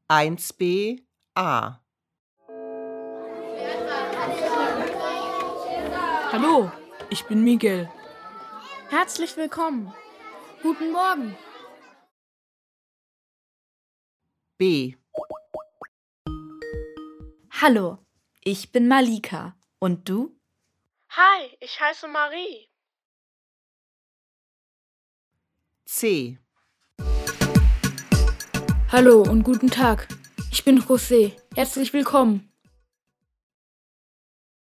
1b A. Hallo, ich bin Miguel. Herzlich willkommen. Guten Morgen. B. Hallo, ich bin Malika. Und du? Hi, ich heiße Marie. C. Hallo und guten Tag. Ich bin José. Herzlich willkommen.